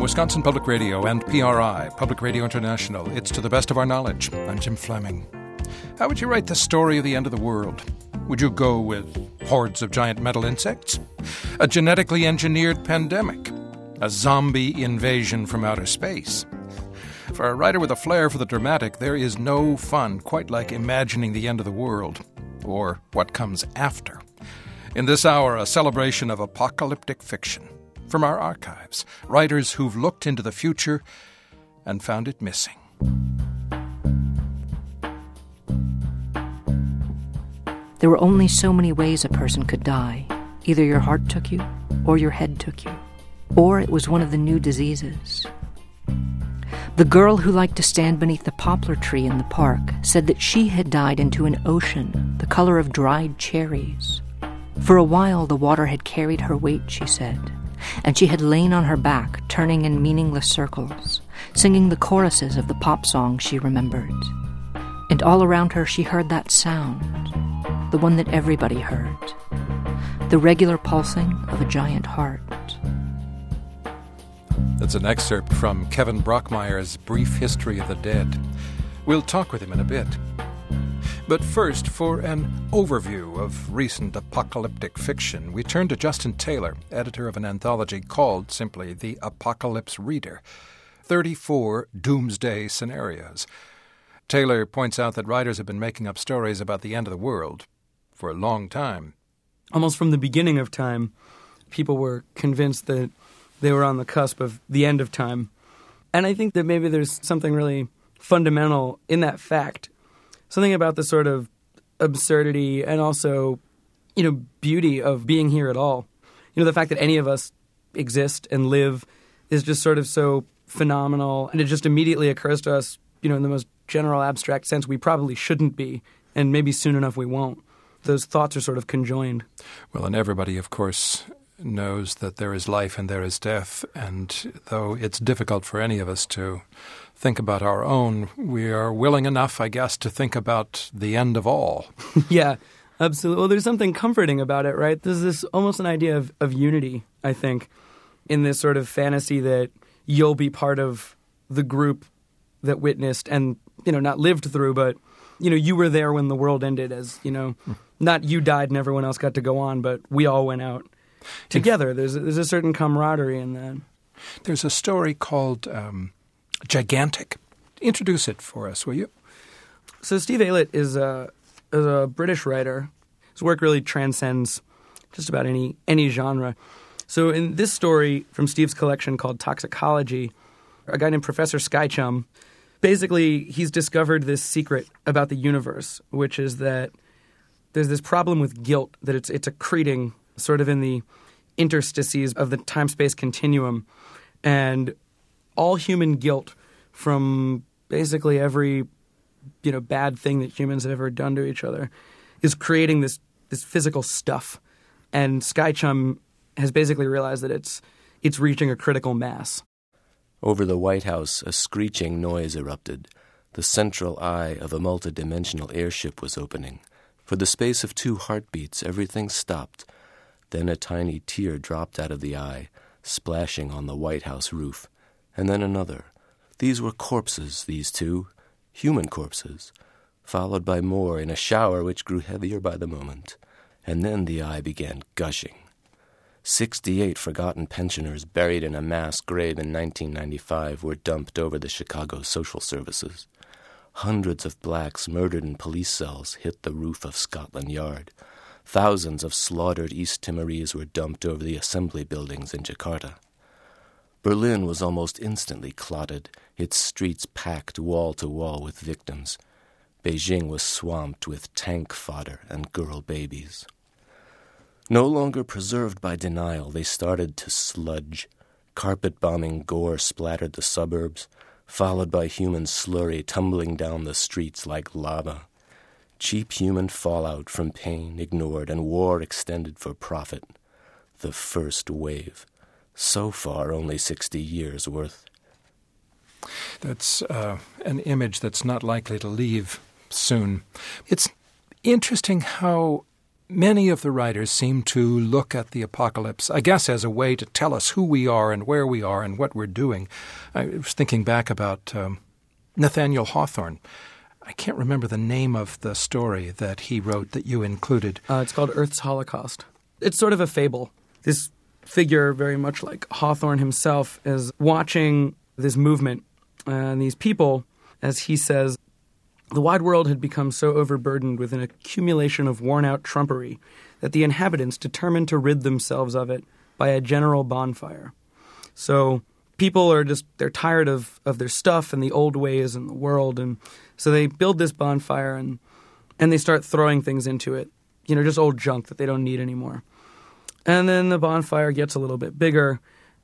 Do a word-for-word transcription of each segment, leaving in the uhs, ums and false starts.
Wisconsin Public Radio and P R I, Public Radio International, it's To the Best of Our Knowledge. I'm Jim Fleming. How would you write the story of the end of the world? Would you go with hordes of giant metal insects? A genetically engineered pandemic? A zombie invasion from outer space? For a writer with a flair for the dramatic, there is no fun quite like imagining the end of the world, or what comes after. In this hour, a celebration of apocalyptic fiction. From our archives, writers who've looked into the future and found it missing. There were only so many ways a person could die. Either your heart took you, or your head took you, or it was one of the new diseases. The girl who liked to stand beneath the poplar tree in the park said that she had died into an ocean the color of dried cherries. For a while, the water had carried her weight, she said, and she had lain on her back, turning in meaningless circles, singing the choruses of the pop song she remembered. And all around her she heard that sound, the one that everybody heard, the regular pulsing of a giant heart. That's an excerpt from Kevin Brockmeyer's Brief History of the Dead. We'll talk with him in a bit. But first, for an overview of recent apocalyptic fiction, we turn to Justin Taylor, editor of an anthology called simply The Apocalypse Reader, thirty-four Doomsday Scenarios. Taylor points out that writers have been making up stories about the end of the world for a long time. Almost from the beginning of time, people were convinced that they were on the cusp of the end of time. And I think that maybe there's something really fundamental in that fact. Something about the sort of absurdity and also, you know, beauty of being here at all. You know, the fact that any of us exist and live is just sort of so phenomenal. And it just immediately occurs to us, you know, in the most general abstract sense, we probably shouldn't be. And maybe soon enough we won't. Those thoughts are sort of conjoined. Well, and everybody, of course, knows that there is life and there is death. And though it's difficult for any of us to think about our own, we are willing enough, I guess, to think about the end of all. Yeah, absolutely. Well, there's something comforting about it, right? There's this almost an idea of, of unity, I think, in this sort of fantasy that you'll be part of the group that witnessed and, you know, not lived through, but, you know, you were there when the world ended as, you know, not you died and everyone else got to go on, but we all went out together. There's a, there's a certain camaraderie in that. There's a story called um, Gigantic. Introduce it for us, will you? So Steve Aylett is a, is a British writer. His work really transcends just about any any genre. So in this story from Steve's collection called Toxicology, a guy named Professor Skychum, basically he's discovered this secret about the universe, which is that there's this problem with guilt, that it's it's accreting sort of in the interstices of the time-space continuum. And all human guilt from basically every, you know, bad thing that humans have ever done to each other is creating this this physical stuff. And Skychum has basically realized that it's it's reaching a critical mass. Over the White House, a screeching noise erupted. The central eye of a multidimensional airship was opening. For the space of two heartbeats, everything stopped. Then a tiny tear dropped out of the eye, splashing on the White House roof. And then another. These were corpses, these two, human corpses, followed by more in a shower which grew heavier by the moment. And then the eye began gushing. Sixty-eight forgotten pensioners buried in a mass grave in nineteen ninety-five were dumped over the Chicago Social Services. Hundreds of blacks murdered in police cells hit the roof of Scotland Yard. Thousands of slaughtered East Timorese were dumped over the assembly buildings in Jakarta. Berlin was almost instantly clotted, its streets packed wall to wall with victims. Beijing was swamped with tank fodder and girl babies. No longer preserved by denial, they started to sludge. Carpet-bombing gore splattered the suburbs, followed by human slurry tumbling down the streets like lava. Cheap human fallout from pain ignored and war extended for profit. The first wave. So far, only sixty years' worth. That's uh, an image that's not likely to leave soon. It's interesting how Many of the writers seem to look at the apocalypse, I guess, as a way to tell us who we are and where we are and what we're doing. I was thinking back about um, Nathaniel Hawthorne. I can't remember the name of the story that he wrote that you included. Uh, it's called Earth's Holocaust. It's sort of a fable. This figure, very much like Hawthorne himself, is watching this movement and these people, as he says, the wide world had become so overburdened with an accumulation of worn-out trumpery that the inhabitants determined to rid themselves of it by a general bonfire. So people are just, they're tired of, of their stuff and the old ways in the world, and so they build this bonfire and and they start throwing things into it, you know, just old junk that they don't need anymore. And then the bonfire gets a little bit bigger,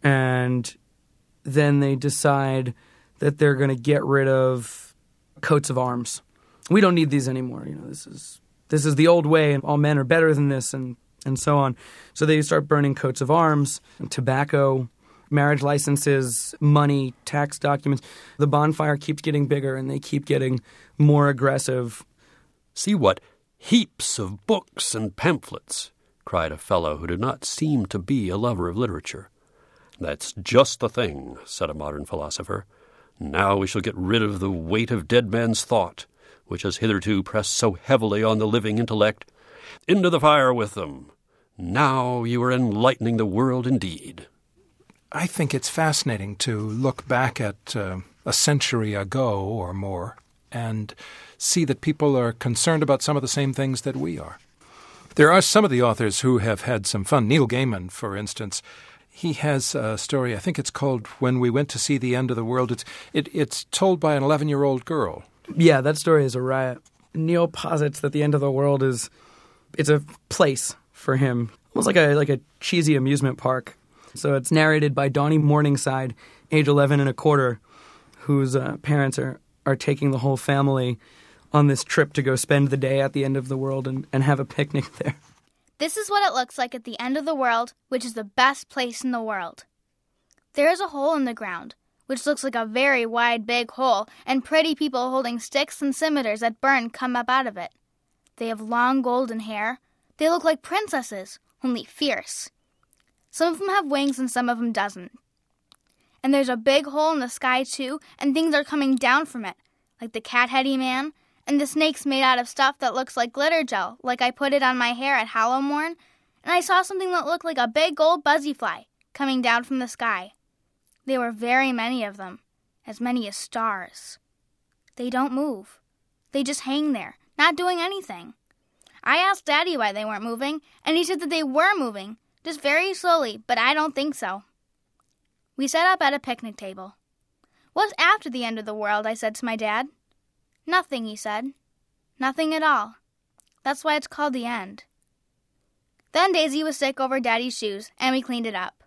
and then they decide that they're going to get rid of coats of arms. We don't need these anymore. You know, this is this is the old way, and all men are better than this, and, and so on. So they start burning coats of arms, and tobacco, marriage licenses, money, tax documents. The bonfire keeps getting bigger, and they keep getting more aggressive. "See what heaps of books and pamphlets," cried a fellow who did not seem to be a lover of literature. "That's just the thing," said a modern philosopher. "Now we shall get rid of the weight of dead man's thought, which has hitherto pressed so heavily on the living intellect. Into the fire with them. Now you are enlightening the world indeed." I think it's fascinating to look back at uh, a century ago or more and see that people are concerned about some of the same things that we are. There are some of the authors who have had some fun. Neil Gaiman, for instance, he has a story, I think it's called When We Went to See the End of the World. It's it, it's told by an eleven-year-old girl. Yeah, that story is a riot. Neil posits that the end of the world is it's a place for him, almost like a like a cheesy amusement park. So it's narrated by Donnie Morningside, age eleven and a quarter, whose uh, parents are, are taking the whole family on this trip to go spend the day at the end of the world and, and have a picnic there. This is what it looks like at the end of the world, which is the best place in the world. There is a hole in the ground, which looks like a very wide, big hole, and pretty people holding sticks and scimitars that burn come up out of it. They have long golden hair. They look like princesses, only fierce. Some of them have wings and some of them doesn't. And there's a big hole in the sky, too, and things are coming down from it, like the cat-heady man, and the snake's made out of stuff that looks like glitter gel, like I put it on my hair at Hallowmorn, and I saw something that looked like a big gold buzzy fly coming down from the sky. There were very many of them, as many as stars. They don't move. They just hang there, not doing anything. I asked Daddy why they weren't moving, and he said that they were moving, just very slowly, but I don't think so. We sat up at a picnic table. "What's after the end of the world?" I said to my dad. "Nothing," he said. "Nothing at all. That's why it's called the end." Then Daisy was sick over Daddy's shoes, and we cleaned it up.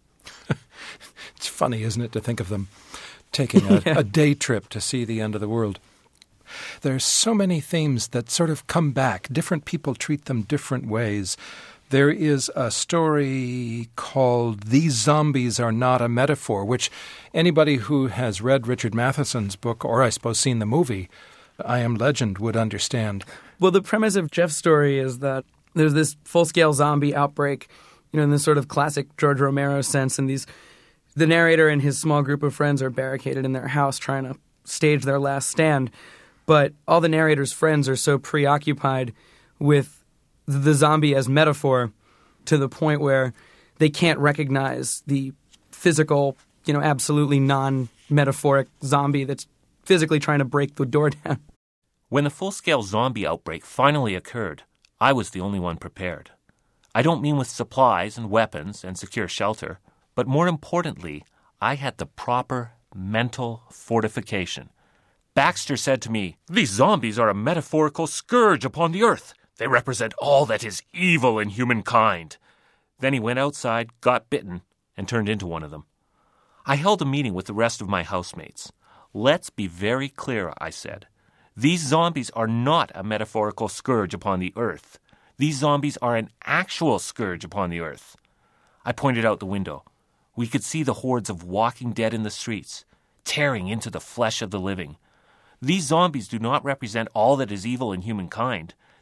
It's funny, isn't it, to think of them taking a, Yeah. a day trip to see the end of the world. There's so many themes that sort of come back. Different people treat them different ways. There is a story called These Zombies Are Not a Metaphor, which anybody who has read Richard Matheson's book, or I suppose seen the movie, I Am Legend, would understand. Well, the premise of Jeff's story is that there's this full-scale zombie outbreak, you know, in this sort of classic George Romero sense, and these the narrator and his small group of friends are barricaded in their house trying to stage their last stand. But all the narrator's friends are so preoccupied with the zombie as metaphor to the point where they can't recognize the physical, you know, absolutely non-metaphoric zombie that's physically trying to break the door down. When the full-scale zombie outbreak finally occurred, I was the only one prepared. I don't mean with supplies and weapons and secure shelter, but more importantly, I had the proper mental fortification. Baxter said to me, "These zombies are a metaphorical scourge upon the earth. They represent all that is evil in humankind." Then he went outside, got bitten, and turned into one of them. I held a meeting with the rest of my housemates. "Let's be very clear," I said. "These zombies are not a metaphorical scourge upon the earth. These zombies are an actual scourge upon the earth." I pointed out the window. We could see the hordes of walking dead in the streets, tearing into the flesh of the living. These zombies do not represent all that is evil in humankind.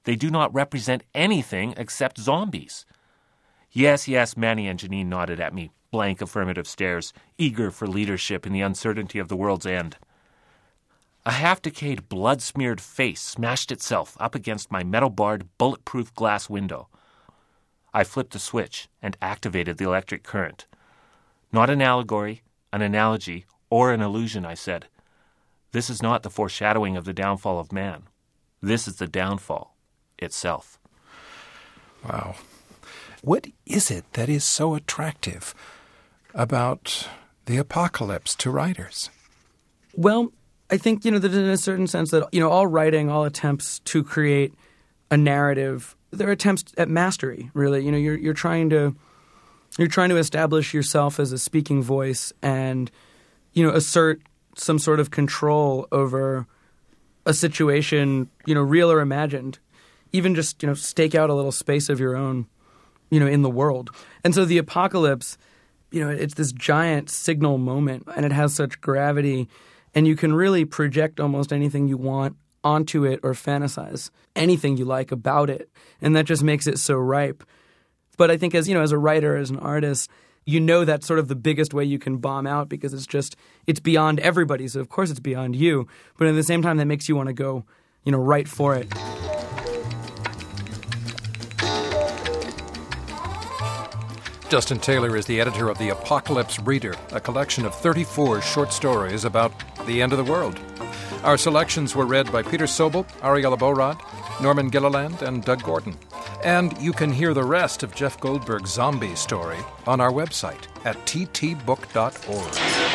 They do not represent anything except zombies. Yes, yes, Manny and Janine nodded at me, blank affirmative stares, eager for leadership in the uncertainty of the world's end. A half-decayed, blood-smeared face smashed itself up against my metal-barred, bulletproof glass window. I flipped a switch and activated the electric current. Not an allegory, an analogy, or an illusion, I said. This is not the foreshadowing of the downfall of man. This is the downfall itself. Wow. What is it that is so attractive about the apocalypse to writers? Well, I think, you know, that in a certain sense that, you know, all writing, all attempts to create a narrative, they're attempts at mastery, really. You know, you're you're trying to you're trying to establish yourself as a speaking voice and, you know, assert some sort of control over a situation, you know, real or imagined. Even just, you know, stake out a little space of your own, you know, in the world. And so the apocalypse, you know, it's this giant signal moment, and it has such gravity, and you can really project almost anything you want onto it or fantasize anything you like about it. And that just makes it so ripe. But I think as, you know, as a writer, as an artist, you know that's sort of the biggest way you can bomb out because it's just, it's beyond everybody. So of course it's beyond you. But at the same time, that makes you want to go, you know, right for it. Justin Taylor is the editor of The Apocalypse Reader, a collection of thirty-four short stories about the end of the world. Our selections were read by Peter Sobel, Ariella Borod, Norman Gilliland, and Doug Gordon. And you can hear the rest of Jeff Goldberg's zombie story on our website at t t book dot org.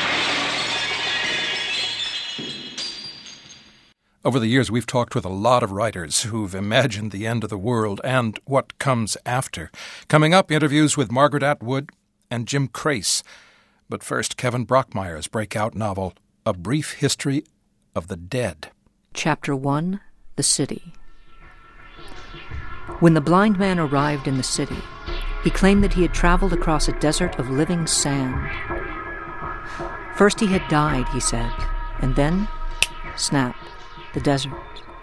Over the years, we've talked with a lot of writers who've imagined the end of the world and what comes after. Coming up, interviews with Margaret Atwood and Jim Crace. But first, Kevin Brockmeyer's breakout novel, A Brief History of the Dead. Chapter one, The City. When the blind man arrived in the city, he claimed that he had traveled across a desert of living sand. First he had died, he said, and then, snap, the desert.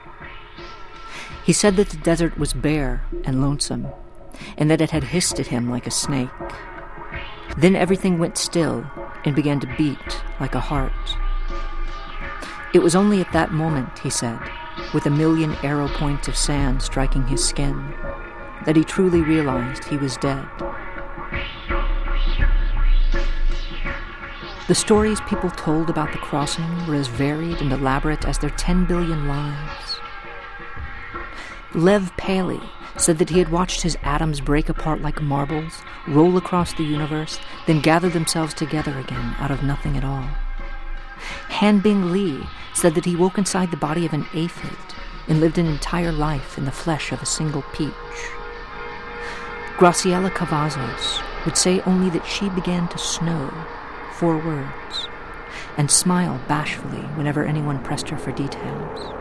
He said that the desert was bare and lonesome, and that it had hissed at him like a snake. Then everything went still and began to beat like a heart. It was only at that moment, he said, with a million arrow points of sand striking his skin, that he truly realized he was dead. The stories people told about the crossing were as varied and elaborate as their ten billion lives. Lev Paley said that he had watched his atoms break apart like marbles, roll across the universe, then gather themselves together again out of nothing at all. Hanbing Lee said that he woke inside the body of an aphid and lived an entire life in the flesh of a single peach. Graciela Cavazos would say only that she began to snow, four words, and smile bashfully whenever anyone pressed her for details.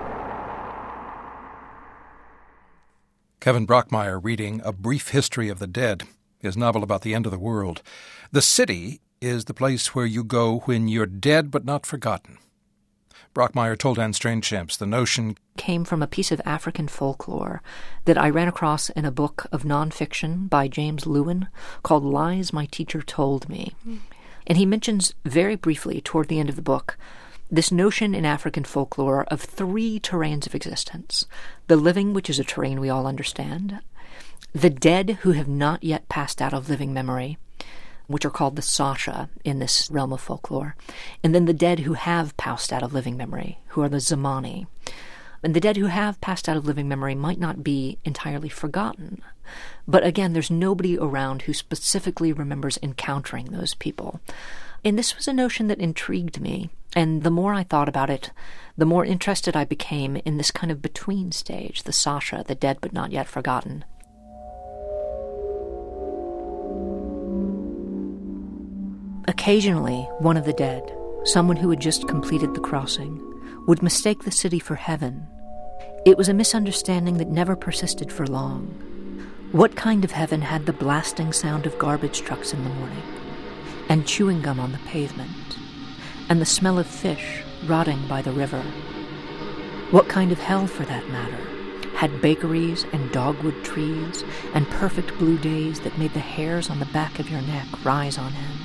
Kevin Brockmeyer reading A Brief History of the Dead, his novel about the end of the world. The city is the place where you go when you're dead but not forgotten. Brockmeyer told Anne Strainchamps the notion came from a piece of African folklore that I ran across in a book of nonfiction by James Lewin called Lies My Teacher Told Me. Mm. And he mentions very briefly toward the end of the book this notion in African folklore of three terrains of existence. The living, which is a terrain we all understand. The dead who have not yet passed out of living memory, which are called the Sasha in this realm of folklore. And then the dead who have passed out of living memory, who are the Zamani. And the dead who have passed out of living memory might not be entirely forgotten. But again, there's nobody around who specifically remembers encountering those people. And this was a notion that intrigued me. And the more I thought about it, the more interested I became in this kind of between stage, the Sasha, the dead but not yet forgotten. Occasionally, one of the dead, someone who had just completed the crossing, would mistake the city for heaven. It was a misunderstanding that never persisted for long. What kind of heaven had the blasting sound of garbage trucks in the morning, and chewing gum on the pavement, and the smell of fish rotting by the river? What kind of hell, for that matter, had bakeries and dogwood trees and perfect blue days that made the hairs on the back of your neck rise on end.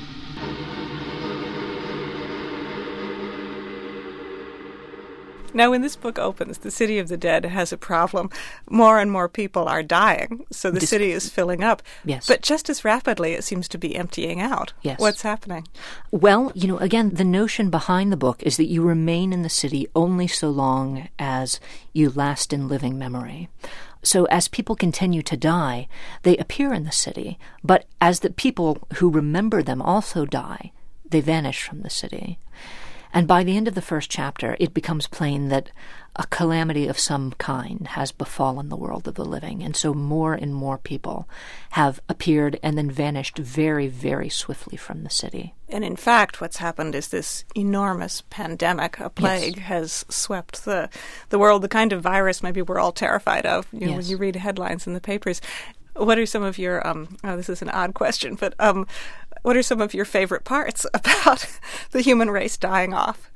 Now, when this book opens, the City of the Dead has a problem. More and more people are dying, so the Dis- city is filling up. Yes. But just as rapidly, it seems to be emptying out. Yes. What's happening? Well, you know, again, the notion behind the book is that you remain in the city only so long as you last in living memory. So as people continue to die, they appear in the city, but as the people who remember them also die, they vanish from the city. And by the end of the first chapter, it becomes plain that a calamity of some kind has befallen the world of the living. And so more and more people have appeared and then vanished very, very swiftly from the city. And in fact, what's happened is this enormous pandemic, a plague, Yes. has swept the, the world, the kind of virus maybe we're all terrified of, you know, Yes. when you read headlines in the papers. What are some of your, um, oh, this is an odd question, but um, what are some of your favorite parts about the human race dying off?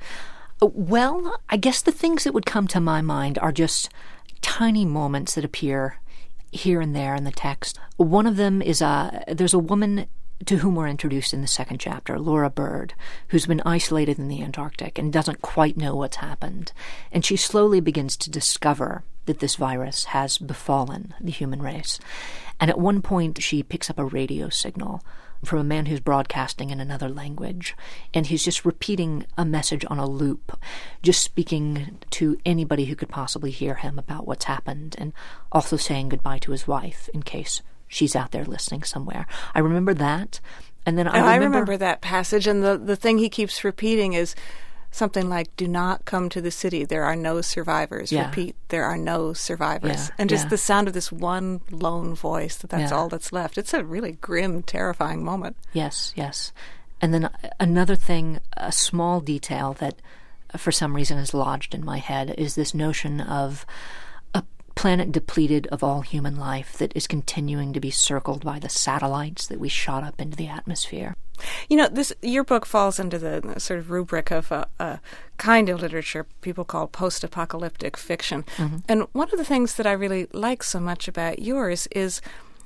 Well, I guess the things that would come to my mind are just tiny moments that appear here and there in the text. One of them is uh, there's a woman to whom we're introduced in the second chapter, Laura Bird, who's been isolated in the Antarctic and doesn't quite know what's happened. And she slowly begins to discover that this virus has befallen the human race. And at one point, she picks up a radio signal from a man who's broadcasting in another language, and he's just repeating a message on a loop, just speaking to anybody who could possibly hear him about what's happened, and also saying goodbye to his wife in case she's out there listening somewhere. I remember that, and then I Oh, remember... I remember that passage, and the, the thing he keeps repeating is something like, do not come to the city. There are no survivors. Yeah. Repeat, there are no survivors. Yeah, and just yeah. the sound of this one lone voice, that that's Yeah. all that's left. It's a really grim, terrifying moment. Yes, yes. And then another thing, a small detail that for some reason is lodged in my head, is this notion of a planet depleted of all human life that is continuing to be circled by the satellites that we shot up into the atmosphere. You know, this your book falls into the sort of rubric of a, a kind of literature people call post-apocalyptic fiction. Mm-hmm. And one of the things that I really like so much about yours is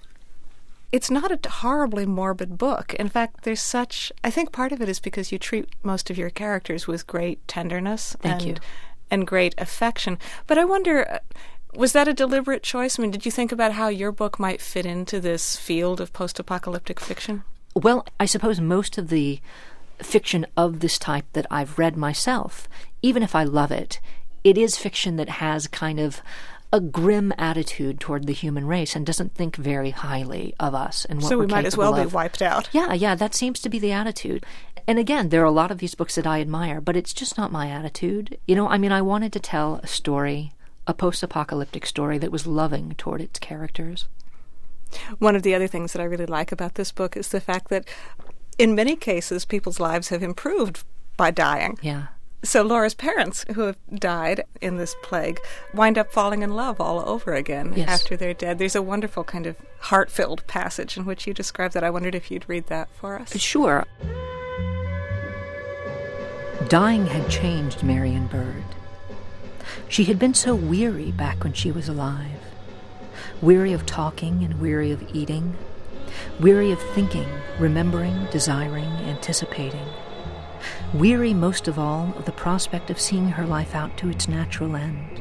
it's not a horribly morbid book. In fact, there's such... I think part of it is because you treat most of your characters with great tenderness Thank and you. and great affection. But I wonder... Was that a deliberate choice? I mean, did you think about how your book might fit into this field of post-apocalyptic fiction? Well, I suppose most of the fiction of this type that I've read myself, even if I love it, it is fiction that has kind of a grim attitude toward the human race and doesn't think very highly of us and what So we're we might as well capable be of. wiped out. Yeah, yeah, that seems to be the attitude. And again, there are a lot of these books that I admire, but it's just not my attitude. You know, I mean, I wanted to tell a story, a post-apocalyptic story that was loving toward its characters. One of the other things that I really like about this book is the fact that in many cases people's lives have improved by dying. Yeah. So Laura's parents, who have died in this plague, wind up falling in love all over again Yes. after they're dead. There's a wonderful kind of heart-filled passage in which you describe that. I wondered if you'd read that for us. Sure. Dying had changed Marion Bird. She had been so weary back when she was alive. Weary of talking and weary of eating. Weary of thinking, remembering, desiring, anticipating. Weary most of all of the prospect of seeing her life out to its natural end.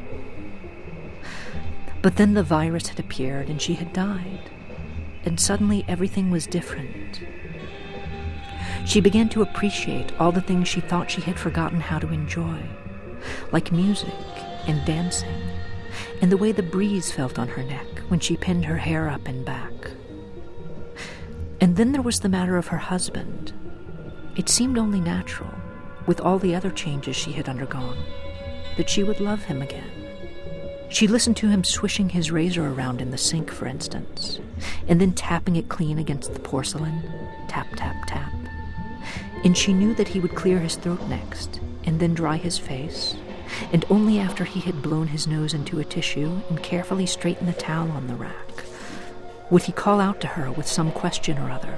But then the virus had appeared and she had died. And suddenly everything was different. She began to appreciate all the things she thought she had forgotten how to enjoy, like music and dancing, and the way the breeze felt on her neck when she pinned her hair up and back. And then there was the matter of her husband. It seemed only natural, with all the other changes she had undergone, that she would love him again. She listened to him swishing his razor around in the sink, for instance, and then tapping it clean against the porcelain, tap, tap, tap. And she knew that he would clear his throat next, and then dry his face, and only after he had blown his nose into a tissue and carefully straightened the towel on the rack would he call out to her with some question or other.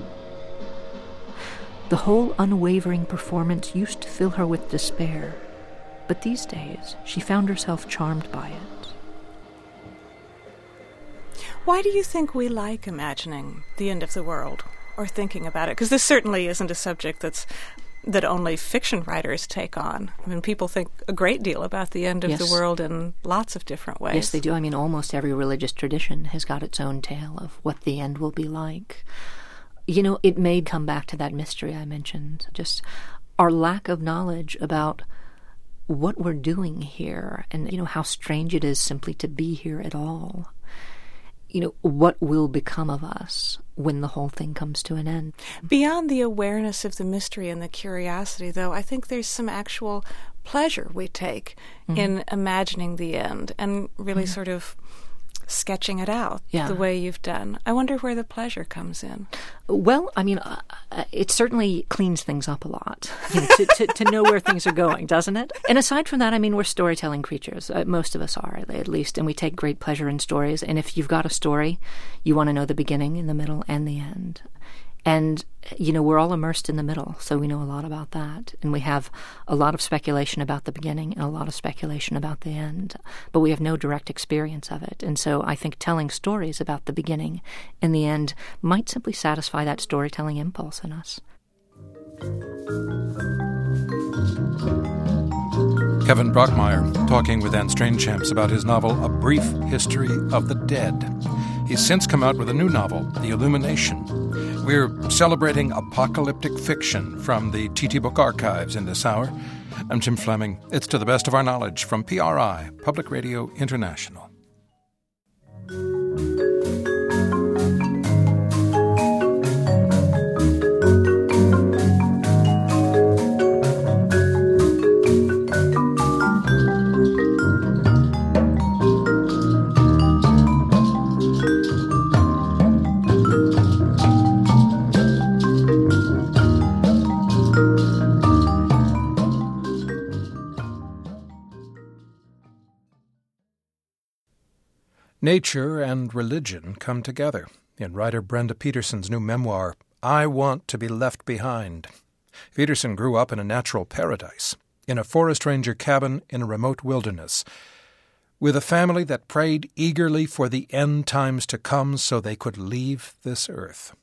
The whole unwavering performance used to fill her with despair, but these days she found herself charmed by it. Why do you think we like imagining the end of the world or thinking about it? Because this certainly isn't a subject that's that only fiction writers take on. I mean, people think a great deal about the end of Yes. the world in lots of different ways. Yes, they do. I mean, almost every religious tradition has got its own tale of what the end will be like. You know, it may come back to that mystery I mentioned, just our lack of knowledge about what we're doing here and, you know, how strange it is simply to be here at all. You know, what will become of us when the whole thing comes to an end. Beyond the awareness of the mystery and the curiosity, though, I think there's some actual pleasure we take mm-hmm. in imagining the end and really mm-hmm. sort of sketching it out yeah. the way you've done. I wonder where the pleasure comes in. Well, I mean, uh, it certainly cleans things up a lot, you know, to, to, to know where things are going, doesn't it? And aside from that, I mean, we're storytelling creatures. Uh, most of us are, at least, and we take great pleasure in stories. And if you've got a story, you want to know the beginning, and the middle, and the end. And, you know, we're all immersed in the middle, so we know a lot about that. And we have a lot of speculation about the beginning and a lot of speculation about the end. But we have no direct experience of it. And so I think telling stories about the beginning and the end might simply satisfy that storytelling impulse in us. Kevin Brockmeyer talking with Anne Strainchamps about his novel A Brief History of the Dead. He's since come out with a new novel, The Illumination. We're celebrating apocalyptic fiction from the T T Book Archives in this hour. I'm Jim Fleming. It's To the Best of Our Knowledge from P R I, Public Radio International. Nature and religion come together in writer Brenda Peterson's new memoir, I Want to Be Left Behind. Peterson grew up in a natural paradise, in a forest ranger cabin in a remote wilderness, with a family that prayed eagerly for the end times to come so they could leave this earth.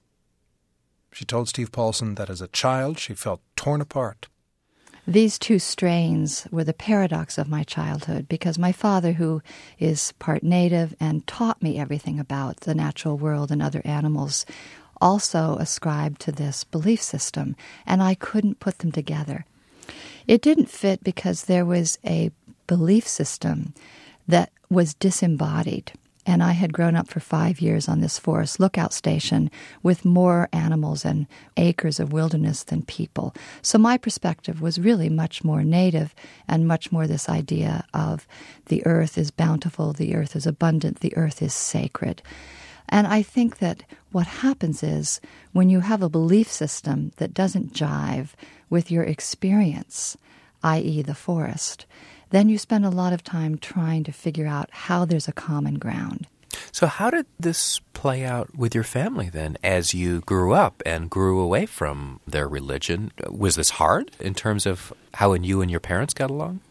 She told Steve Paulson that as a child she felt torn apart. These two strains were the paradox of my childhood, because my father, who is part native and taught me everything about the natural world and other animals, also ascribed to this belief system, and I couldn't put them together. It didn't fit because there was a belief system that was disembodied. And I had grown up for five years on this forest lookout station with more animals and acres of wilderness than people. So my perspective was really much more native and much more this idea of the earth is bountiful, the earth is abundant, the earth is sacred. And I think that what happens is when you have a belief system that doesn't jive with your experience, that is the forest, then you spend a lot of time trying to figure out how there's a common ground. So how did this play out with your family then as you grew up and grew away from their religion? Was this hard in terms of how you and your parents got along?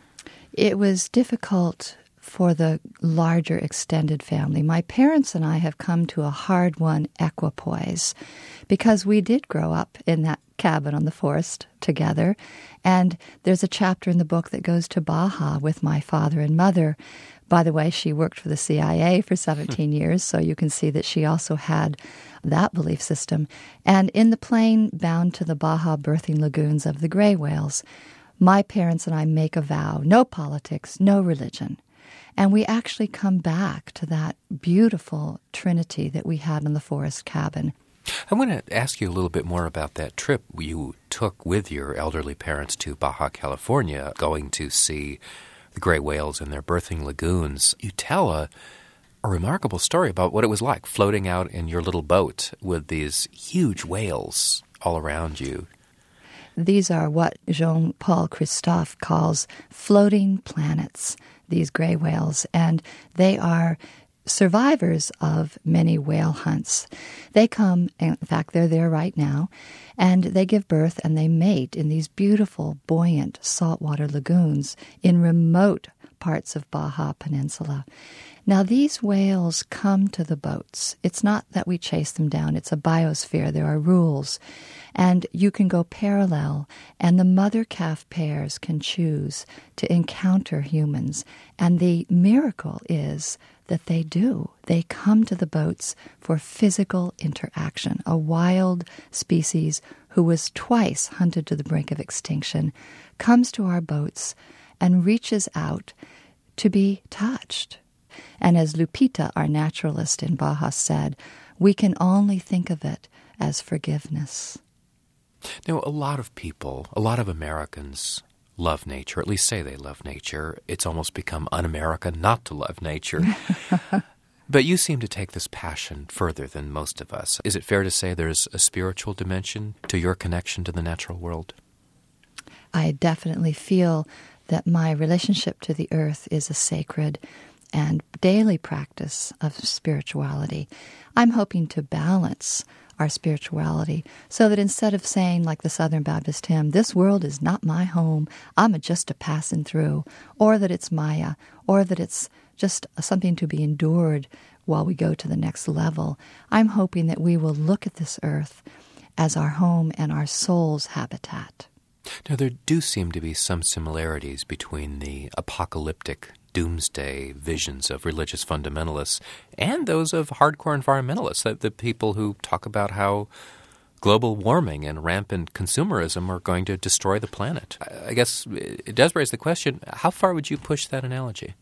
It was difficult for the larger extended family. My parents and I have come to a hard-won equipoise because we did grow up in that cabin on the forest together. And there's a chapter in the book that goes to Baja with my father and mother. By the way, she worked for the C I A for seventeen years, so you can see that she also had that belief system. And in the plane bound to the Baja birthing lagoons of the gray whales, my parents and I make a vow, no politics, no religion. And we actually come back to that beautiful trinity that we had in the forest cabin. I want to ask you a little bit more about that trip you took with your elderly parents to Baja California, going to see the gray whales and their birthing lagoons. You tell a, a remarkable story about what it was like floating out in your little boat with these huge whales all around you. These are what Jean-Paul Christophe calls floating planets, these gray whales, and they are survivors of many whale hunts. They come, in fact, they're there right now, and they give birth and they mate in these beautiful, buoyant saltwater lagoons in remote parts of Baja Peninsula. Now, these whales come to the boats. It's not that we chase them down. It's a biosphere. There are rules. And you can go parallel, and the mother-calf pairs can choose to encounter humans. And the miracle is that they do. They come to the boats for physical interaction. A wild species who was twice hunted to the brink of extinction comes to our boats and reaches out to be touched. And as Lupita, our naturalist in Baja, said, we can only think of it as forgiveness. Now, a lot of people, a lot of Americans love nature, at least say they love nature. It's almost become un-American not to love nature. But you seem to take this passion further than most of us. Is it fair to say there's a spiritual dimension to your connection to the natural world? I definitely feel that my relationship to the earth is a sacred and daily practice of spirituality. I'm hoping to balance our spirituality so that instead of saying, like the Southern Baptist hymn, this world is not my home, I'm just a passing through, or that it's Maya, or that it's just something to be endured while we go to the next level, I'm hoping that we will look at this earth as our home and our soul's habitat. Now, there do seem to be some similarities between the apocalyptic doomsday visions of religious fundamentalists and those of hardcore environmentalists, the, the people who talk about how global warming and rampant consumerism are going to destroy the planet. I, I guess it does raise the question, how far would you push that analogy?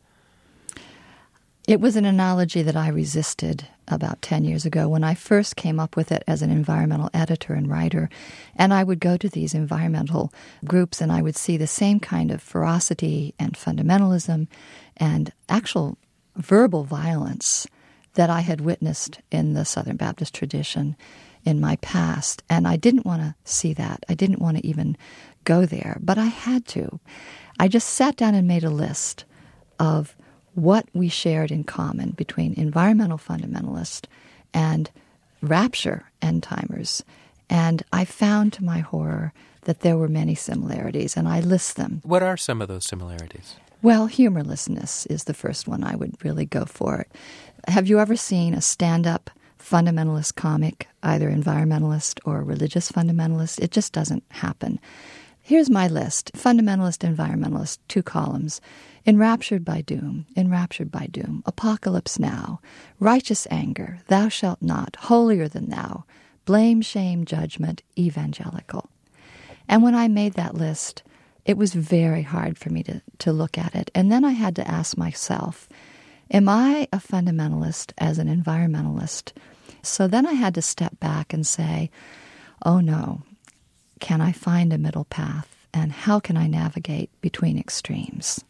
It was an analogy that I resisted about ten years ago when I first came up with it as an environmental editor and writer. And I would go to these environmental groups and I would see the same kind of ferocity and fundamentalism and actual verbal violence that I had witnessed in the Southern Baptist tradition in my past. And I didn't want to see that. I didn't want to even go there, but I had to. I just sat down and made a list of what we shared in common between environmental fundamentalists and rapture end-timers. And I found, to my horror, that there were many similarities, and I list them. What are some of those similarities? Well, humorlessness is the first one I would really go for. Have you ever seen a stand-up fundamentalist comic, either environmentalist or religious fundamentalist? It just doesn't happen. Here's my list. Fundamentalist, environmentalist, two columns. Enraptured by doom, enraptured by doom, apocalypse now, righteous anger, thou shalt not, holier than thou, blame, shame, judgment, evangelical. And when I made that list, it was very hard for me to, to look at it. And then I had to ask myself, am I a fundamentalist as an environmentalist? So then I had to step back and say, oh no, can I find a middle path? And how can I navigate between extremes?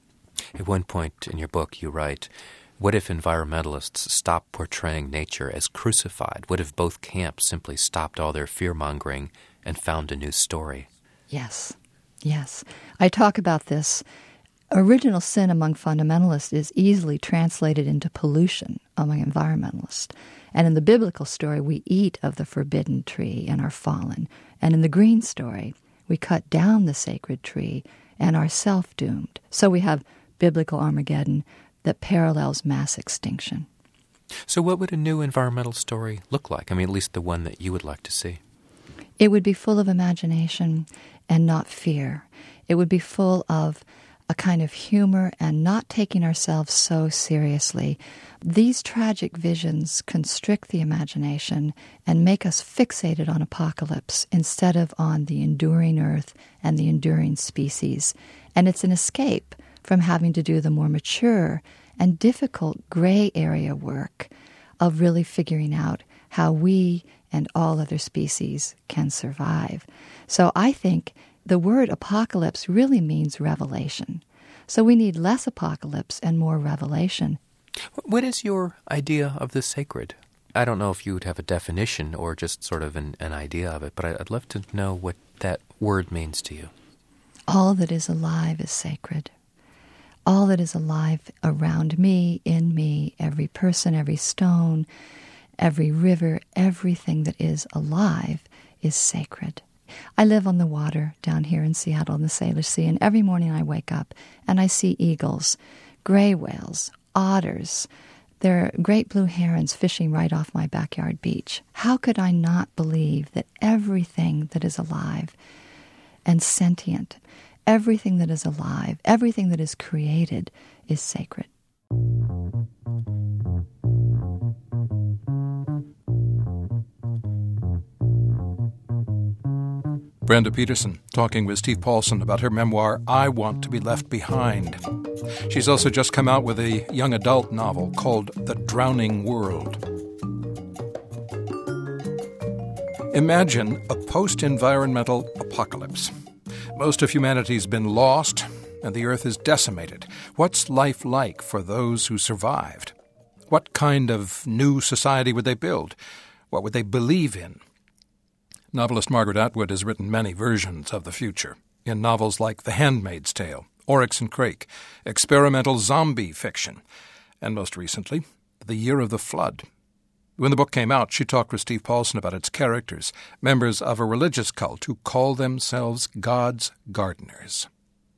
At one point in your book, you write, what if environmentalists stopped portraying nature as crucified? What if both camps simply stopped all their fear-mongering and found a new story? Yes, yes. I talk about this. Original sin among fundamentalists is easily translated into pollution among environmentalists. And in the biblical story, we eat of the forbidden tree and are fallen. And in the green story, we cut down the sacred tree and are self-doomed. So we have biblical Armageddon that parallels mass extinction. So what would a new environmental story look like? I mean, at least the one that you would like to see. It would be full of imagination and not fear. It would be full of a kind of humor and not taking ourselves so seriously. These tragic visions constrict the imagination and make us fixated on apocalypse instead of on the enduring earth and the enduring species. And it's an escape from having to do the more mature and difficult gray area work of really figuring out how we and all other species can survive. So I think the word apocalypse really means revelation. So we need less apocalypse and more revelation. What is your idea of the sacred? I don't know if you would have a definition or just sort of an, an idea of it, but I'd love to know what that word means to you. All that is alive is sacred. All that is alive around me, in me, every person, every stone, every river, everything that is alive is sacred. I live on the water down here in Seattle in the Salish Sea, and every morning I wake up and I see eagles, gray whales, otters. There are great blue herons fishing right off my backyard beach. How could I not believe that everything that is alive and sentient, everything that is alive, everything that is created is sacred? Brenda Peterson talking with Steve Paulson about her memoir, I Want to Be Left Behind. She's also just come out with a young adult novel called The Drowning World. Imagine a post-environmental apocalypse. Most of humanity's been lost, and the earth is decimated. What's life like for those who survived? What kind of new society would they build? What would they believe in? Novelist Margaret Atwood has written many versions of the future in novels like The Handmaid's Tale, Oryx and Crake, experimental zombie fiction, and most recently, The Year of the Flood. When the book came out, she talked with Steve Paulson about its characters, members of a religious cult who call themselves God's gardeners.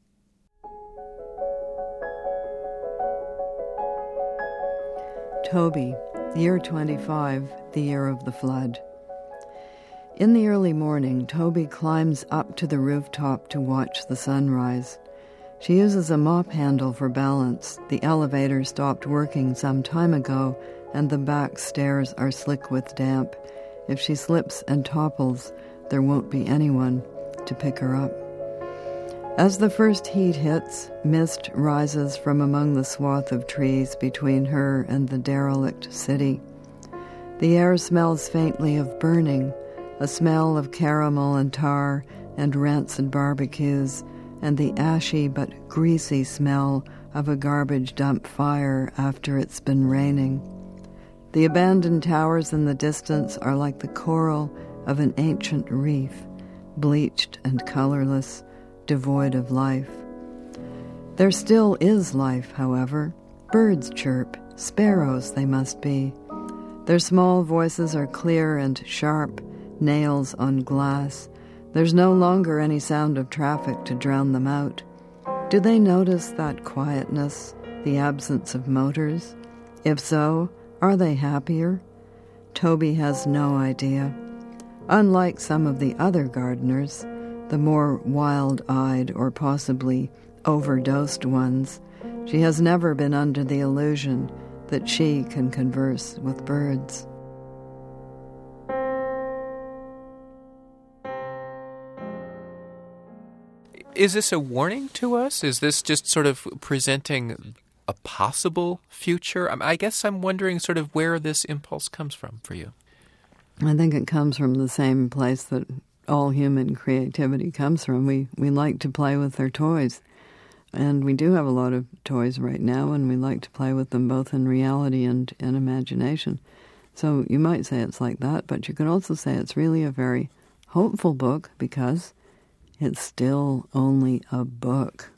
Toby, year twenty-five, the year of the flood. In the early morning, Toby climbs up to the rooftop to watch the sunrise. She uses a mop handle for balance. The elevator stopped working some time ago, and the back stairs are slick with damp. If she slips and topples, there won't be anyone to pick her up. As the first heat hits, mist rises from among the swath of trees between her and the derelict city. The air smells faintly of burning, a smell of caramel and tar and rancid barbecues, and the ashy but greasy smell of a garbage dump fire after it's been raining. The abandoned towers in the distance are like the coral of an ancient reef, bleached and colorless, devoid of life. There still is life, however. Birds chirp, sparrows they must be. Their small voices are clear and sharp, nails on glass. There's no longer any sound of traffic to drown them out. Do they notice that quietness, the absence of motors? If so, are they happier? Toby has no idea. Unlike some of the other gardeners, the more wild-eyed or possibly overdosed ones, she has never been under the illusion that she can converse with birds. Is this a warning to us? Is this just sort of presenting a possible future? I guess I'm wondering sort of where this impulse comes from for you. I think it comes from the same place that all human creativity comes from. We we like to play with our toys. And we do have a lot of toys right now, and we like to play with them both in reality and in imagination. So you might say it's like that, but you could also say it's really a very hopeful book because it's still only a book.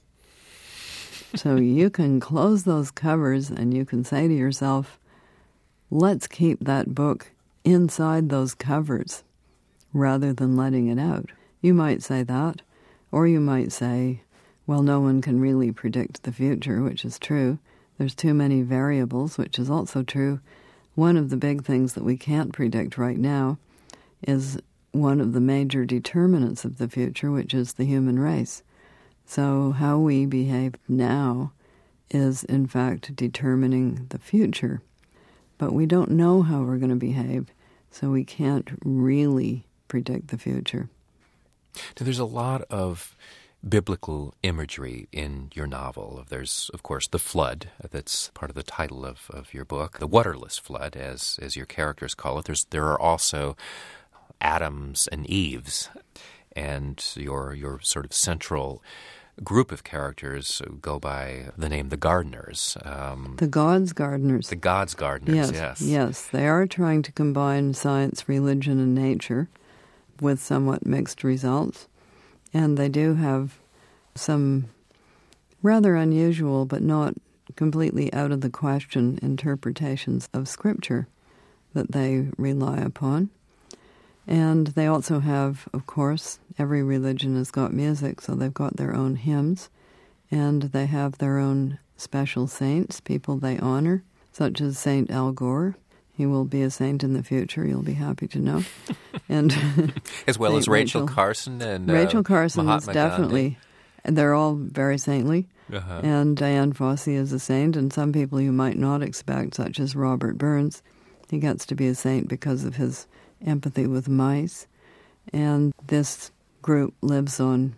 So you can close those covers and you can say to yourself, let's keep that book inside those covers rather than letting it out. You might say that, or you might say, well, no one can really predict the future, which is true. There's too many variables, which is also true. One of the big things that we can't predict right now is one of the major determinants of the future, which is the human race. So how we behave now is, in fact, determining the future. But we don't know how we're going to behave, so we can't really predict the future. So there's a lot of biblical imagery in your novel. There's, of course, the flood. That's part of the title of, of your book. The waterless flood, as as your characters call it. There's there are also Adams and Eves, and your your sort of central group of characters go by the name the Gardeners. Um, the God's Gardeners. The God's Gardeners, yes, yes. Yes, they are trying to combine science, religion, and nature with somewhat mixed results. And they do have some rather unusual but not completely out of the question interpretations of Scripture that they rely upon. And they also have, of course, every religion has got music, so they've got their own hymns, and they have their own special saints, people they honor, such as Saint Al Gore. He will be a saint in the future, you'll be happy to know. And as well Saint as Rachel, Rachel Carson and uh, Rachel Carson Mahatma is definitely, Gandhi. They're all very saintly. Uh-huh. And Diane Fossey is a saint, and some people you might not expect, such as Robert Burns. He gets to be a saint because of his empathy with mice. And this group lives on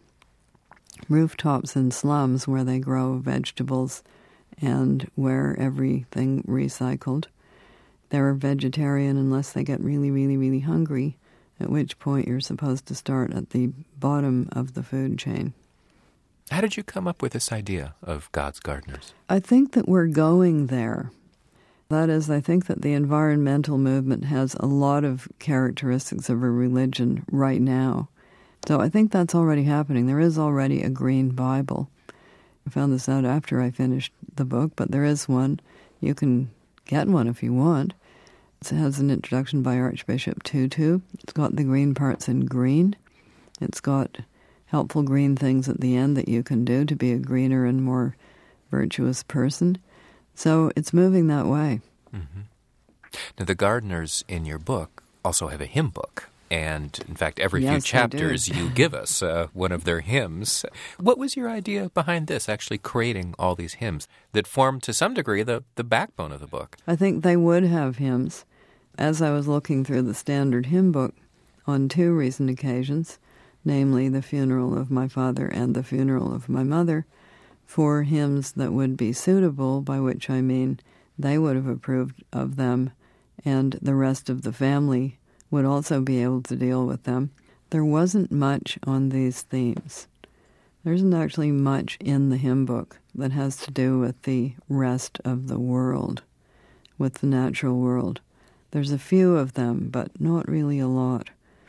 rooftops in slums where they grow vegetables and where everything recycled. They're vegetarian unless they get really, really, really hungry, at which point you're supposed to start at the bottom of the food chain. How did you come up with this idea of God's Gardeners? I think that we're going there. That is, I think that the environmental movement has a lot of characteristics of a religion right now. So I think that's already happening. There is already a green Bible. I found this out after I finished the book, but there is one. You can get one if you want. It has an introduction by Archbishop Tutu. It's got the green parts in green. It's got helpful green things at the end that you can do to be a greener and more virtuous person. So it's moving that way. Mm-hmm. Now, the gardeners in your book also have a hymn book. And, in fact, every yes, few chapters you give us uh, one of their hymns. What was your idea behind this, actually creating all these hymns that form, to some degree, the, the backbone of the book? I think they would have hymns. As I was looking through the standard hymn book on two recent occasions, namely the funeral of my father and the funeral of my mother, for hymns that would be suitable, by which I mean they would have approved of them and the rest of the family would also be able to deal with them. There wasn't much on these themes. There isn't actually much in the hymn book that has to do with the rest of the world, with the natural world. There's a few of them, but not really a lot.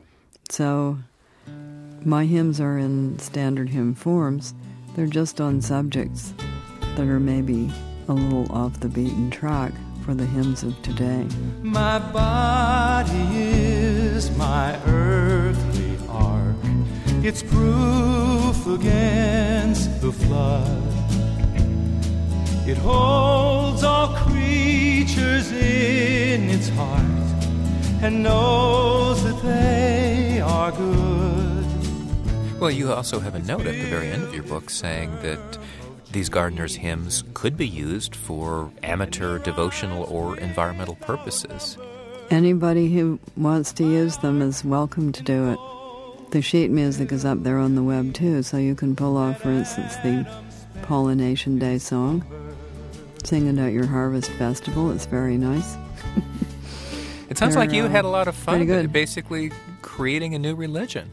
So my hymns are in standard hymn forms. They're just on subjects that are maybe a little off the beaten track for the hymns of today. My body is my earthly ark. It's proof against the flood. It holds all creatures in its heart and knows that they are good. Well, you also have a note at the very end of your book saying that these gardeners' hymns could be used for amateur, devotional, or environmental purposes. Anybody who wants to use them is welcome to do it. The sheet music is up there on the web, too, so you can pull off, for instance, the Pollination Day song. Sing it at your harvest festival. It's very nice. It sounds They're, like you uh, had a lot of fun pretty good. basically creating a new religion.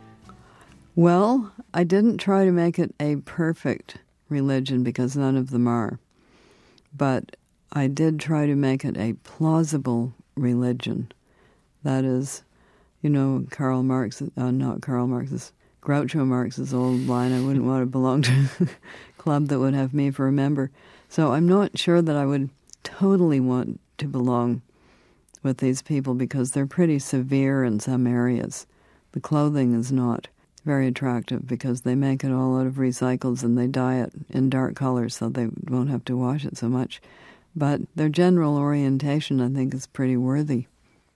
Well, I didn't try to make it a perfect religion because none of them are. But I did try to make it a plausible religion. That is, you know, Karl Marx, uh, not Karl Marx's, Groucho Marx's old line, I wouldn't want to belong to a club that would have me for a member. So I'm not sure that I would totally want to belong with these people because they're pretty severe in some areas. The clothing is not very attractive because they make it all out of recycles and they dye it in dark colors so they won't have to wash it so much. But their general orientation, I think, is pretty worthy.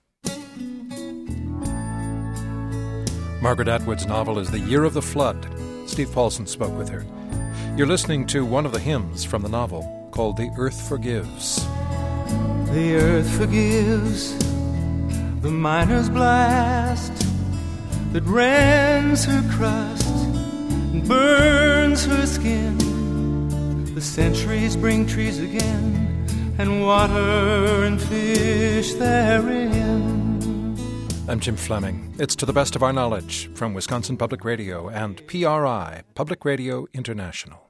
Margaret Atwood's novel is The Year of the Flood. Steve Paulson spoke with her. You're listening to one of the hymns from the novel called The Earth Forgives. The earth forgives the miner's blast that rends her crust and burns her skin. The centuries bring trees again and water and fish therein. I'm Jim Fleming. It's To the Best of Our Knowledge from Wisconsin Public Radio and P R I, Public Radio International.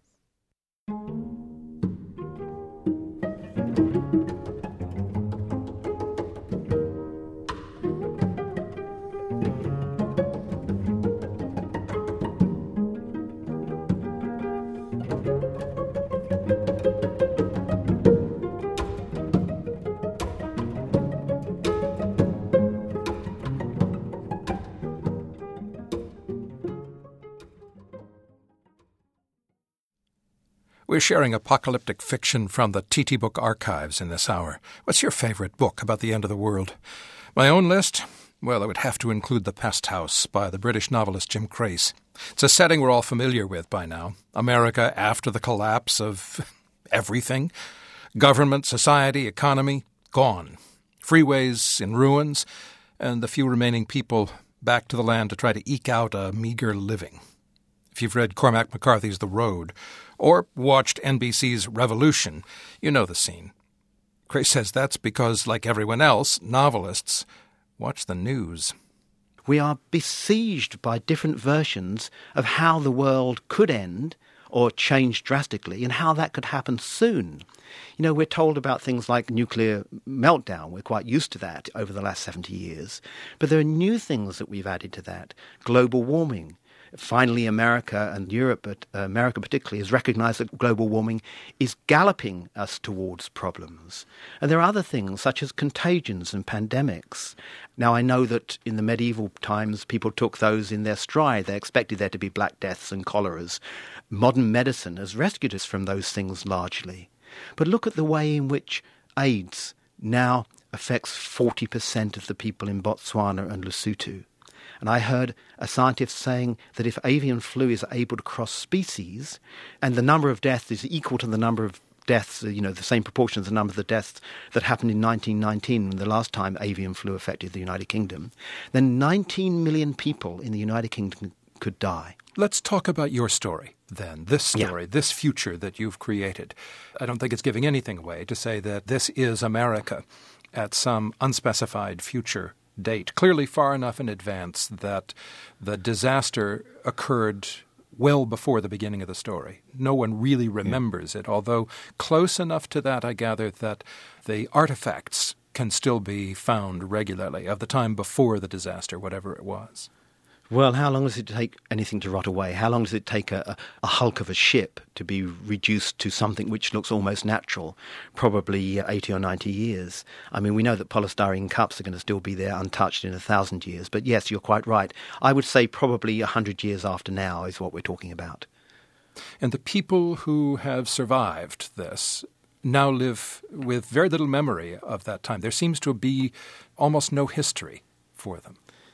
We're sharing apocalyptic fiction from the T T Book archives in this hour. What's your favorite book about the end of the world? My own list? Well, I would have to include The Pest House by the British novelist Jim Crace. It's a setting we're all familiar with by now. America after the collapse of everything. Government, society, economy, gone. Freeways in ruins, and the few remaining people back to the land to try to eke out a meager living. If you've read Cormac McCarthy's The Road, or watched N B C's Revolution, you know the scene. Crace says that's because, like everyone else, novelists watch the news. We are besieged by different versions of how the world could end or change drastically and how that could happen soon. You know, we're told about things like nuclear meltdown. We're quite used to that over the last seventy years. But there are new things that we've added to that. Global warming. Finally, America and Europe, but America particularly, has recognized that global warming is galloping us towards problems. And there are other things, such as contagions and pandemics. Now, I know that in the medieval times, people took those in their stride. They expected there to be black deaths and choleras. Modern medicine has rescued us from those things largely. But look at the way in which AIDS now affects forty percent of the people in Botswana and Lesotho. And I heard a scientist saying that if avian flu is able to cross species and the number of deaths is equal to the number of deaths, you know, the same proportion as the number of the deaths that happened in nineteen nineteen, the last time avian flu affected the United Kingdom, then nineteen million people in the United Kingdom could die. Let's talk about your story, then. This story, yeah. This future that you've created. I don't think it's giving anything away to say that this is America at some unspecified future date, clearly far enough in advance that the disaster occurred well before the beginning of the story. No one really remembers yeah. it, although close enough to that, I gather, that the artifacts can still be found regularly of the time before the disaster, whatever it was. Well, how long does it take anything to rot away? How long does it take a, a hulk of a ship to be reduced to something which looks almost natural? Probably eighty or ninety years. I mean, we know that polystyrene cups are going to still be there untouched in a thousand years. But yes, you're quite right. I would say probably a hundred years after now is what we're talking about. And the people who have survived this now live with very little memory of that time. There seems to be almost no history for them.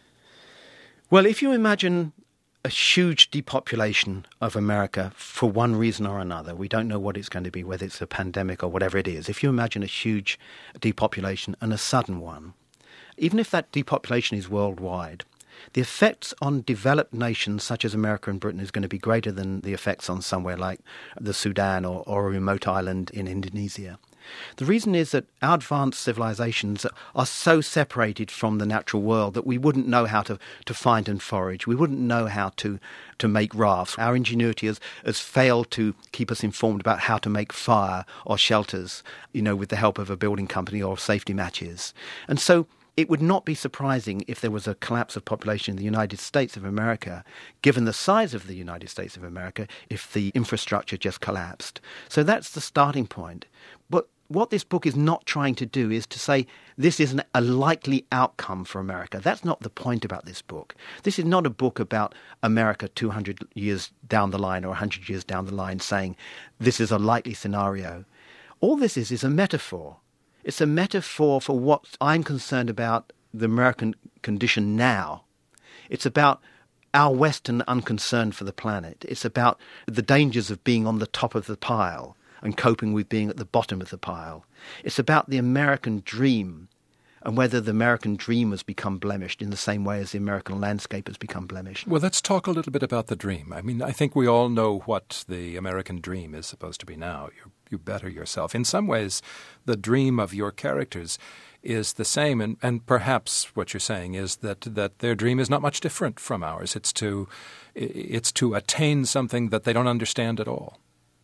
Well, if you imagine a huge depopulation of America for one reason or another, we don't know what it's going to be, whether it's a pandemic or whatever it is. If you imagine a huge depopulation and a sudden one, even if that depopulation is worldwide, the effects on developed nations such as America and Britain is going to be greater than the effects on somewhere like the Sudan or, or a remote island in Indonesia. The reason is that our advanced civilizations are so separated from the natural world that we wouldn't know how to, to find and forage. We wouldn't know how to, to make rafts. Our ingenuity has, has failed to keep us informed about how to make fire or shelters, you know, with the help of a building company or safety matches. And so it would not be surprising if there was a collapse of population in the United States of America, given the size of the United States of America, if the infrastructure just collapsed. So that's the starting point. But what this book is not trying to do is to say this is an, a likely outcome for America. That's not the point about this book. This is not a book about America two hundred years down the line or one hundred years down the line saying this is a likely scenario. All this is is a metaphor. It's a metaphor for what I'm concerned about the American condition now. It's about our Western unconcern for the planet. It's about the dangers of being on the top of the pile and coping with being at the bottom of the pile. It's about the American dream and whether the American dream has become blemished in the same way as the American landscape has become blemished. Well, let's talk a little bit about the dream. I mean, I think we all know what the American dream is supposed to be now. You, you better yourself. In some ways, the dream of your characters is the same, and, and perhaps what you're saying is that, that their dream is not much different from ours. It's to, it's to attain something that they don't understand at all.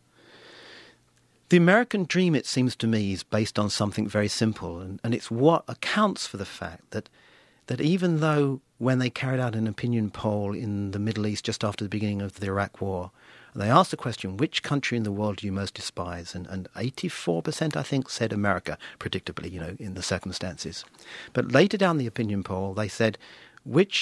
The American dream, it seems to me, is based on something very simple, and, and it's what accounts for the fact that that even though when they carried out an opinion poll in the Middle East just after the beginning of the Iraq War, they asked the question, which country in the world do you most despise? And, and eighty-four percent, I think, said America, predictably, you know, in the circumstances. But later down the opinion poll, they said, which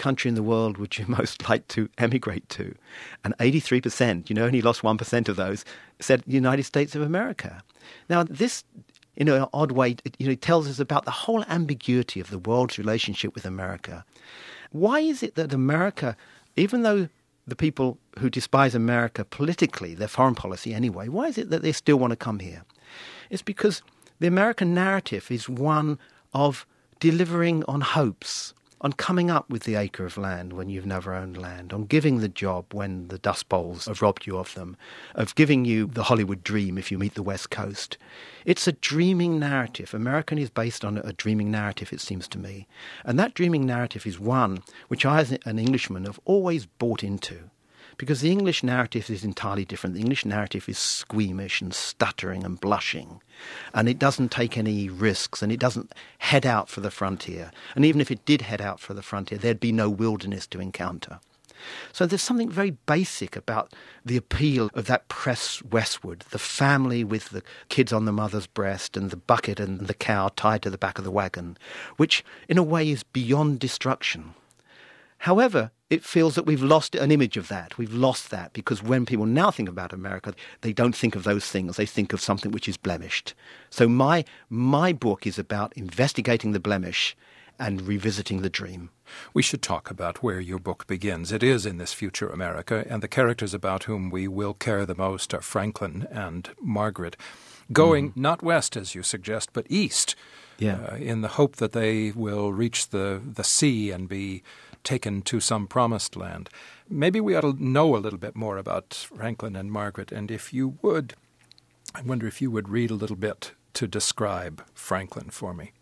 country in the world would you most like to emigrate to? And eighty-three percent, you know, only lost one percent of those, said the United States of America. Now, this, in an odd way, it, you know, tells us about the whole ambiguity of the world's relationship with America. Why is it that America, even though the people who despise America politically, their foreign policy anyway, why is it that they still want to come here? It's because the American narrative is one of delivering on hopes, on coming up with the acre of land when you've never owned land, on giving the job when the Dust Bowls have robbed you of them, of giving you the Hollywood dream if you meet the West Coast. It's a dreaming narrative. American is based on a dreaming narrative, it seems to me. And that dreaming narrative is one which I, as an Englishman, have always bought into. Because the English narrative is entirely different. The English narrative is squeamish and stuttering and blushing. And it doesn't take any risks, and it doesn't head out for the frontier. And even if it did head out for the frontier, there'd be no wilderness to encounter. So there's something very basic about the appeal of that press westward, the family with the kids on the mother's breast and the bucket and the cow tied to the back of the wagon, which in a way is beyond destruction. However, it feels that we've lost an image of that. We've lost that because when people now think about America, they don't think of those things. They think of something which is blemished. So my my book is about investigating the blemish and revisiting the dream. We should talk about where your book begins. It is in this future America, and the characters about whom we will care the most are Franklin and Margaret, going mm. not west, as you suggest, but east, yeah. uh, in the hope that they will reach the, the sea and be taken to some promised land. Maybe we ought to know a little bit more about Franklin and Margaret, and if you would, I wonder if you would read a little bit to describe Franklin for me.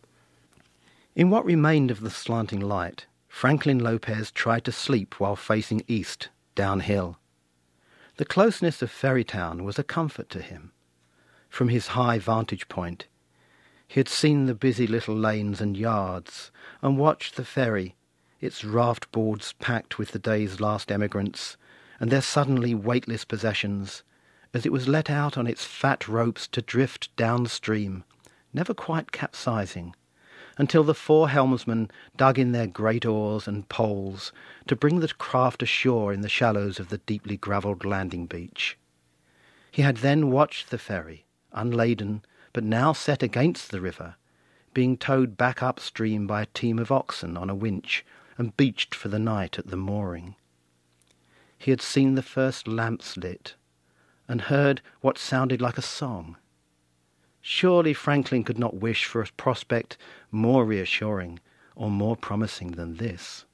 In what remained of the slanting light, Franklin Lopez tried to sleep while facing east, downhill. The closeness of Ferrytown was a comfort to him. From his high vantage point, he had seen the busy little lanes and yards, and watched the ferry, its raft boards packed with the day's last emigrants, and their suddenly weightless possessions, as it was let out on its fat ropes to drift downstream, never quite capsizing, until the four helmsmen dug in their great oars and poles to bring the craft ashore in the shallows of the deeply gravelled landing beach. He had then watched the ferry, unladen, but now set against the river, being towed back upstream by a team of oxen on a winch and beached for the night at the mooring. He had seen the first lamps lit, and heard what sounded like a song. Surely Franklin could not wish for a prospect more reassuring or more promising than this.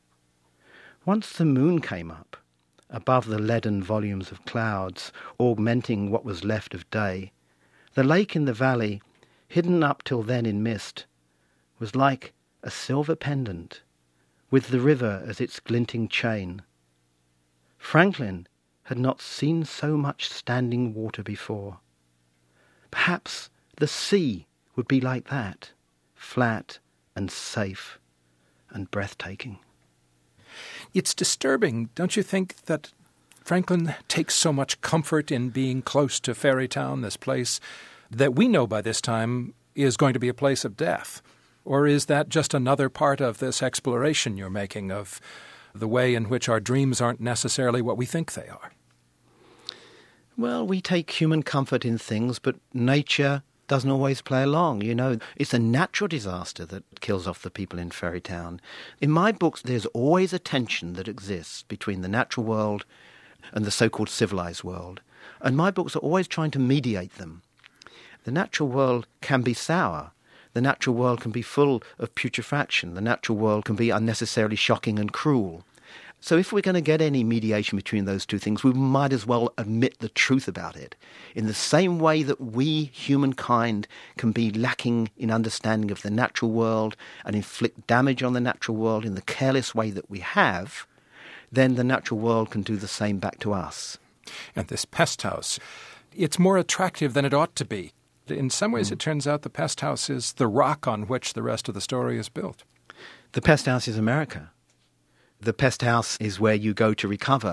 Once the moon came up, above the leaden volumes of clouds, augmenting what was left of day, the lake in the valley, hidden up till then in mist, was like a silver pendant, with the river as its glinting chain. Franklin had not seen so much standing water before. Perhaps the sea would be like that, flat and safe and breathtaking. It's disturbing, don't you think, that Franklin takes so much comfort in being close to Ferrytown, this place that we know by this time is going to be a place of death? Or is that just another part of this exploration you're making of the way in which our dreams aren't necessarily what we think they are? Well, we take human comfort in things, but nature doesn't always play along. You know, it's a natural disaster that kills off the people in Ferrytown. In my books, there's always a tension that exists between the natural world and the so-called civilized world. And my books are always trying to mediate them. The natural world can be sour. The natural world can be full of putrefaction. The natural world can be unnecessarily shocking and cruel. So if we're going to get any mediation between those two things, we might as well admit the truth about it. In the same way that we, humankind, can be lacking in understanding of the natural world and inflict damage on the natural world in the careless way that we have, then the natural world can do the same back to us. And this pest house, it's more attractive than it ought to be. In some ways, mm. it turns out the pest house is the rock on which the rest of the story is built. The pest house is America. The pest house is where you go to recover.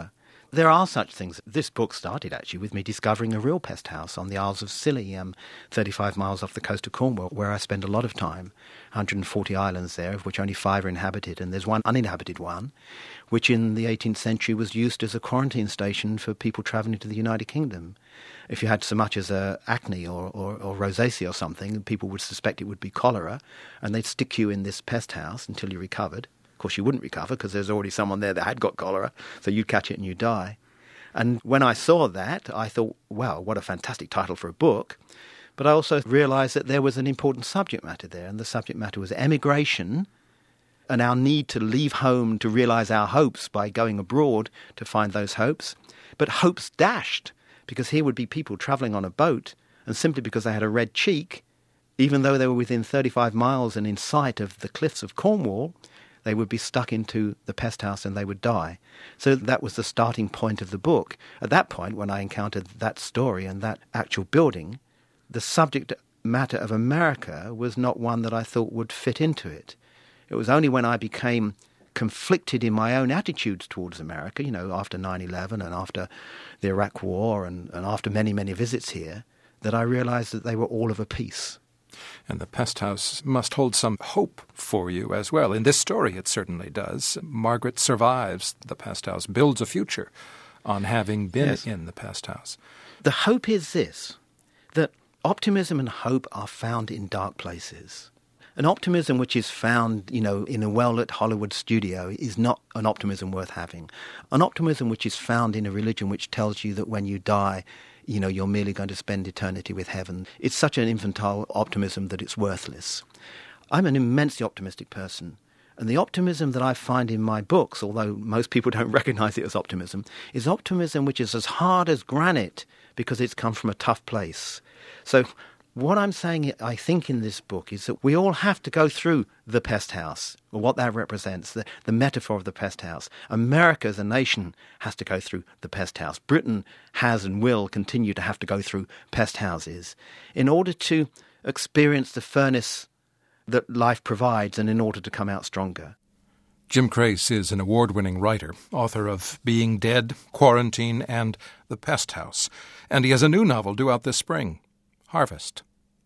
There are such things. This book started actually with me discovering a real pest house on the Isles of Scilly, um, thirty-five miles off the coast of Cornwall, where I spend a lot of time. one hundred forty islands there, of which only five are inhabited, and there's one uninhabited one, which in the eighteenth century was used as a quarantine station for people travelling to the United Kingdom. If you had so much as a acne or, or, or rosacea or something, people would suspect it would be cholera, and they'd stick you in this pest house until you recovered. Of course, you wouldn't recover because there's already someone there that had got cholera, so you'd catch it and you'd die. And when I saw that, I thought, wow, what a fantastic title for a book. But I also realised that there was an important subject matter there, and the subject matter was emigration and our need to leave home to realise our hopes by going abroad to find those hopes. But hopes dashed, because here would be people travelling on a boat, and simply because they had a red cheek, even though they were within thirty-five miles and in sight of the cliffs of Cornwall, they would be stuck into the pest house and they would die. So that was the starting point of the book. At that point, when I encountered that story and that actual building, the subject matter of America was not one that I thought would fit into it. It was only when I became conflicted in my own attitudes towards America, you know, after nine eleven and after the Iraq War and, and after many, many visits here, that I realized that they were all of a piece. And the pest house must hold some hope for you as well. In this story, it certainly does. Margaret survives the pest house, builds a future on having been yes. in the pest house. The hope is this, that optimism and hope are found in dark places. An optimism which is found, you know, in a well-lit Hollywood studio is not an optimism worth having. An optimism which is found in a religion which tells you that when you die, you know, you're merely going to spend eternity with heaven. It's such an infantile optimism that it's worthless. I'm an immensely optimistic person. And the optimism that I find in my books, although most people don't recognize it as optimism, is optimism which is as hard as granite because it's come from a tough place. So what I'm saying, I think, in this book is that we all have to go through the pest house, or what that represents, the, the metaphor of the pest house. America as a nation has to go through the pest house. Britain has and will continue to have to go through pest houses in order to experience the furnace that life provides and in order to come out stronger. Jim Crace is an award-winning writer, author of Being Dead, Quarantine, and The Pest House. And he has a new novel due out this spring, Harvest.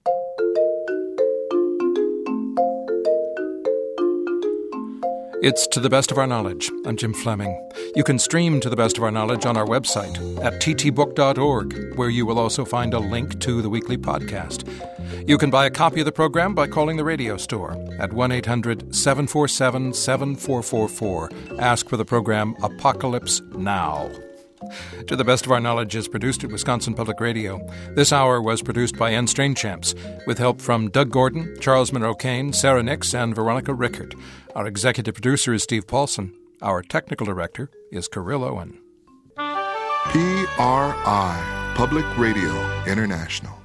It's To the Best of Our Knowledge. I'm Jim Fleming. You can stream To the Best of Our Knowledge on our website at t t book dot org, where you will also find a link to the weekly podcast. You can buy a copy of the program by calling the radio store at one eight hundred seven four seven seven four four four. Ask for the program Apocalypse Now. To the Best of Our Knowledge is produced at Wisconsin Public Radio. This hour was produced by Ann Strainchamps, with help from Doug Gordon, Charles Monroe-Kane, Sarah Nix, and Veronica Rickert. Our executive producer is Steve Paulson. Our technical director is Kirill Owen. P R I, Public Radio International.